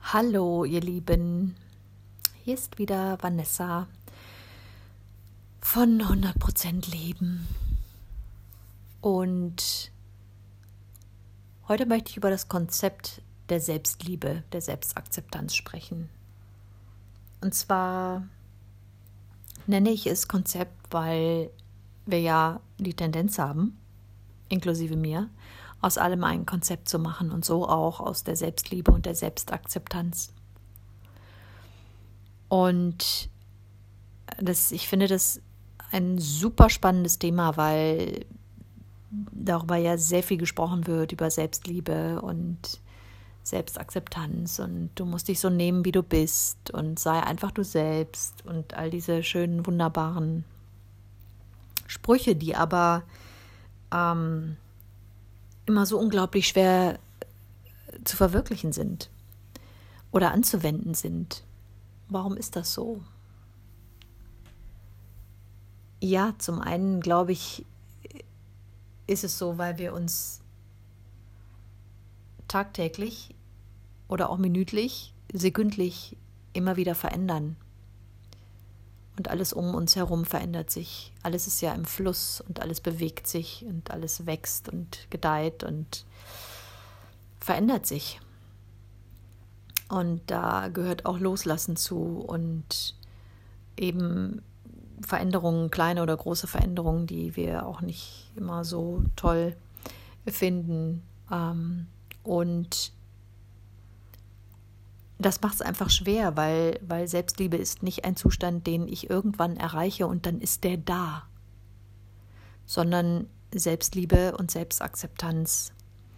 Hallo, ihr Lieben. Hier ist wieder Vanessa von 100% Leben. Und heute möchte ich über das Konzept der Selbstliebe, der Selbstakzeptanz sprechen. Und zwar nenne ich es Konzept, weil wir ja die Tendenz haben, inklusive mir, aus allem ein Konzept zu machen und so auch aus der Selbstliebe und der Selbstakzeptanz. Und ich finde das ein super spannendes Thema, weil darüber ja sehr viel gesprochen wird, über Selbstliebe und Selbstakzeptanz und du musst dich so nehmen, wie du bist und sei einfach du selbst und all diese schönen, wunderbaren Sprüche, die aber immer so unglaublich schwer zu verwirklichen sind oder anzuwenden sind. Warum ist das so? Ja, zum einen glaube ich, ist es so, weil wir uns tagtäglich oder auch minütlich, sekündlich immer wieder verändern. Und alles um uns herum verändert sich. Alles ist ja im Fluss und alles bewegt sich und alles wächst und gedeiht und verändert sich. Und da gehört auch Loslassen zu und eben Veränderungen, kleine oder große Veränderungen, die wir auch nicht immer so toll finden. Und das macht es einfach schwer, weil Selbstliebe ist nicht ein Zustand, den ich irgendwann erreiche und dann ist der da. Sondern Selbstliebe und Selbstakzeptanz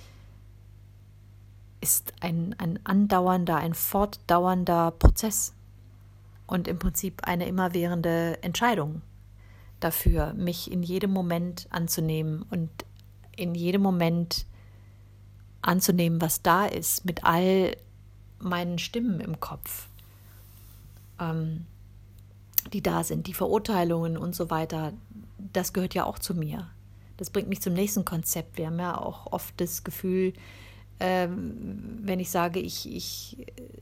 ist ein andauernder, ein fortdauernder Prozess und im Prinzip eine immerwährende Entscheidung dafür, mich in jedem Moment anzunehmen und in jedem Moment anzunehmen, was da ist, mit all meinen Stimmen im Kopf, die da sind, die Verurteilungen und so weiter, das gehört ja auch zu mir. Das bringt mich zum nächsten Konzept. Wir haben ja auch oft das Gefühl, wenn ich sage, ich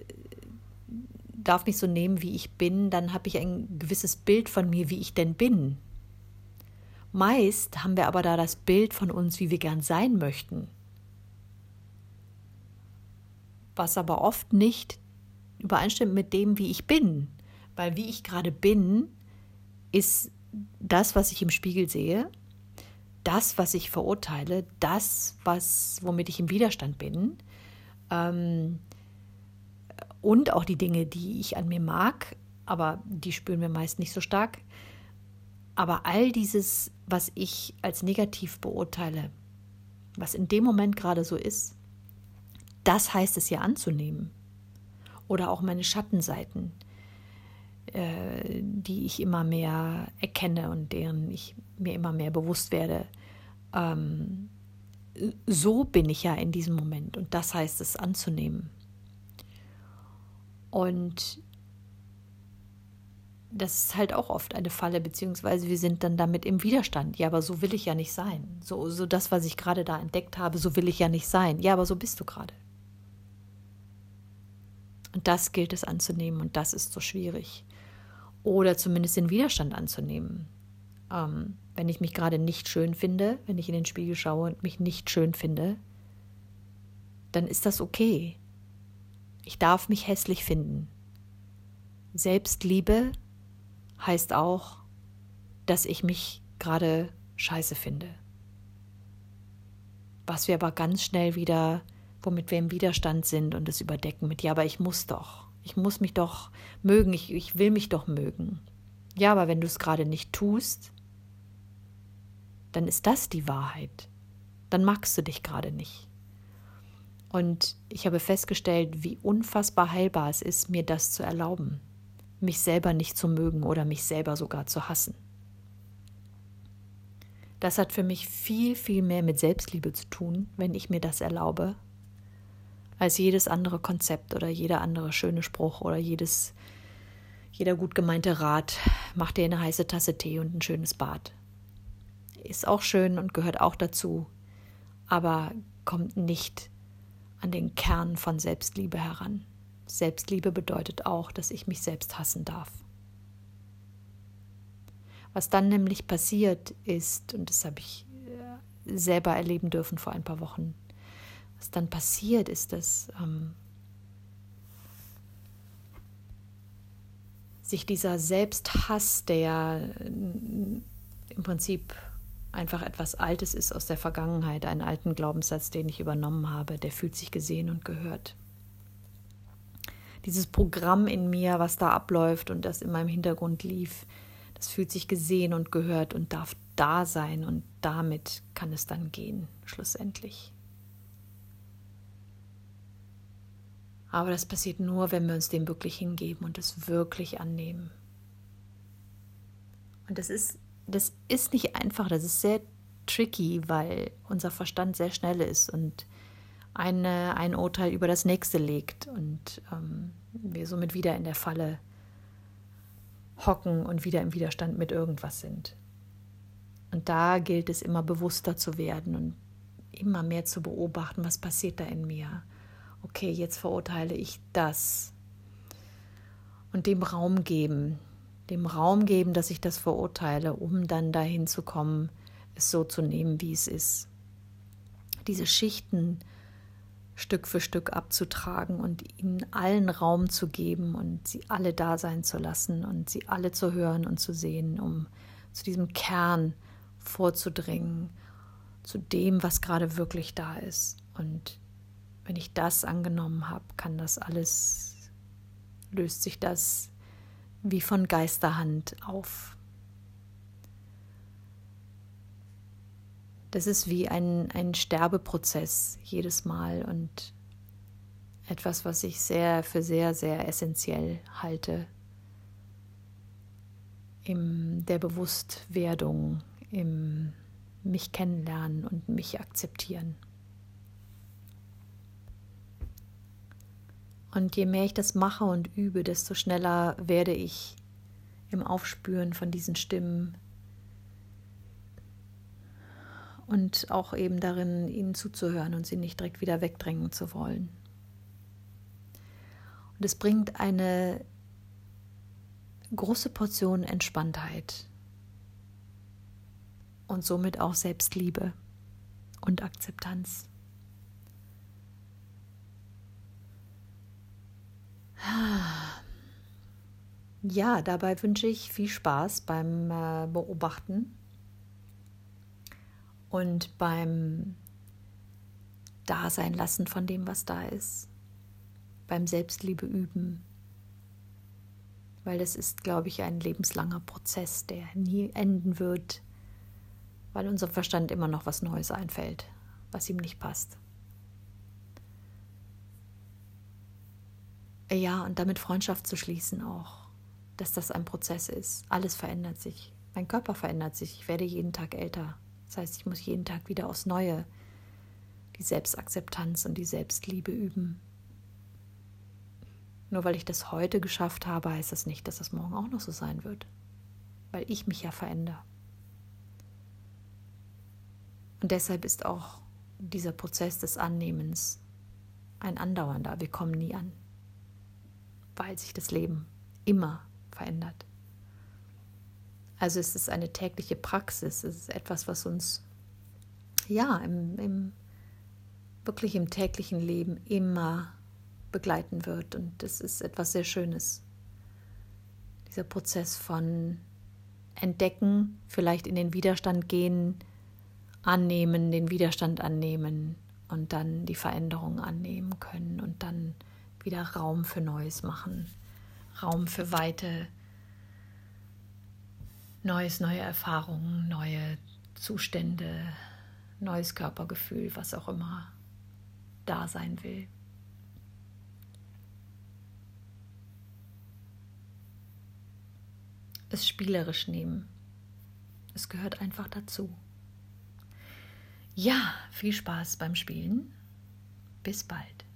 darf mich so nehmen, wie ich bin, dann habe ich ein gewisses Bild von mir, wie ich denn bin. Meist haben wir aber da das Bild von uns, wie wir gern sein möchten. Was aber oft nicht übereinstimmt mit dem, wie ich bin. Weil wie ich gerade bin, ist das, was ich im Spiegel sehe, das, was ich verurteile, das, womit ich im Widerstand bin und auch die Dinge, die ich an mir mag, aber die spüren wir meist nicht so stark. Aber all dieses, was ich als negativ beurteile, was in dem Moment gerade so ist, das heißt es ja anzunehmen. Oder auch meine Schattenseiten, die ich immer mehr erkenne und deren ich mir immer mehr bewusst werde. So bin ich ja in diesem Moment und das heißt es anzunehmen. Und das ist halt auch oft eine Falle, beziehungsweise wir sind dann damit im Widerstand. Ja, aber so will ich ja nicht sein. So das, was ich gerade da entdeckt habe, so will ich ja nicht sein. Ja, aber so bist du gerade. Und das gilt es anzunehmen und das ist so schwierig. Oder zumindest den Widerstand anzunehmen. Wenn ich mich gerade nicht schön finde, wenn ich in den Spiegel schaue und mich nicht schön finde, dann ist das okay. Ich darf mich hässlich finden. Selbstliebe heißt auch, dass ich mich gerade scheiße finde. Was wir aber ganz schnell wieder, womit wir im Widerstand sind und das überdecken mit, ja, aber ich muss mich doch mögen, ich will mich doch mögen. Ja, aber wenn du es gerade nicht tust, dann ist das die Wahrheit. Dann magst du dich gerade nicht. Und ich habe festgestellt, wie unfassbar heilbar es ist, mir das zu erlauben, mich selber nicht zu mögen oder mich selber sogar zu hassen. Das hat für mich viel, viel mehr mit Selbstliebe zu tun, wenn ich mir das erlaube, als jedes andere Konzept oder jeder andere schöne Spruch oder jeder gut gemeinte Rat, mach dir eine heiße Tasse Tee und ein schönes Bad. Ist auch schön und gehört auch dazu, aber kommt nicht an den Kern von Selbstliebe heran. Selbstliebe bedeutet auch, dass ich mich selbst hassen darf. Was dann nämlich passiert ist, und das habe ich selber erleben dürfen vor ein paar Wochen, was dann passiert ist, dass sich dieser Selbsthass, der im Prinzip einfach etwas Altes ist aus der Vergangenheit, einen alten Glaubenssatz, den ich übernommen habe, der fühlt sich gesehen und gehört. Dieses Programm in mir, was da abläuft und das in meinem Hintergrund lief, das fühlt sich gesehen und gehört und darf da sein, und damit kann es dann gehen, schlussendlich. Aber das passiert nur, wenn wir uns dem wirklich hingeben und es wirklich annehmen. Und das ist nicht einfach, das ist sehr tricky, weil unser Verstand sehr schnell ist und ein Urteil über das nächste legt und wir somit wieder in der Falle hocken und wieder im Widerstand mit irgendwas sind. Und da gilt es immer bewusster zu werden und immer mehr zu beobachten, was passiert da in mir. Okay, jetzt verurteile ich das. Und dem Raum geben, dass ich das verurteile, um dann dahin zu kommen, es so zu nehmen, wie es ist. Diese Schichten Stück für Stück abzutragen und ihnen allen Raum zu geben und sie alle da sein zu lassen und sie alle zu hören und zu sehen, um zu diesem Kern vorzudringen, zu dem, was gerade wirklich da ist. Und wenn ich das angenommen habe, löst sich das wie von Geisterhand auf. Das ist wie ein Sterbeprozess jedes Mal und etwas, was ich für sehr, sehr essentiell halte in der Bewusstwerdung, im mich kennenlernen und mich akzeptieren. Und je mehr ich das mache und übe, desto schneller werde ich im Aufspüren von diesen Stimmen und auch eben darin, ihnen zuzuhören und sie nicht direkt wieder wegdrängen zu wollen. Und es bringt eine große Portion Entspanntheit und somit auch Selbstliebe und Akzeptanz. Ja, dabei wünsche ich viel Spaß beim Beobachten und beim Dasein lassen von dem, was da ist, beim Selbstliebe üben, weil das ist, glaube ich, ein lebenslanger Prozess, der nie enden wird, weil unserem Verstand immer noch was Neues einfällt, was ihm nicht passt. Ja, und damit Freundschaft zu schließen auch, dass das ein Prozess ist. Alles verändert sich. Mein Körper verändert sich. Ich werde jeden Tag älter. Das heißt, ich muss jeden Tag wieder aufs Neue die Selbstakzeptanz und die Selbstliebe üben. Nur weil ich das heute geschafft habe, heißt das nicht, dass das morgen auch noch so sein wird. Weil ich mich ja verändere. Und deshalb ist auch dieser Prozess des Annehmens ein andauernder. Wir kommen nie an. Weil sich das Leben immer verändert. Also es ist eine tägliche Praxis, es ist etwas, was uns wirklich im täglichen Leben immer begleiten wird, und das ist etwas sehr Schönes. Dieser Prozess von Entdecken, vielleicht in den Widerstand gehen, annehmen, den Widerstand annehmen und dann die Veränderung annehmen können und dann wieder Raum für Neues machen, Raum für Weite, neue Erfahrungen, neue Zustände, neues Körpergefühl, was auch immer da sein will. Es spielerisch nehmen. Es gehört einfach dazu. Ja, viel Spaß beim Spielen. Bis bald.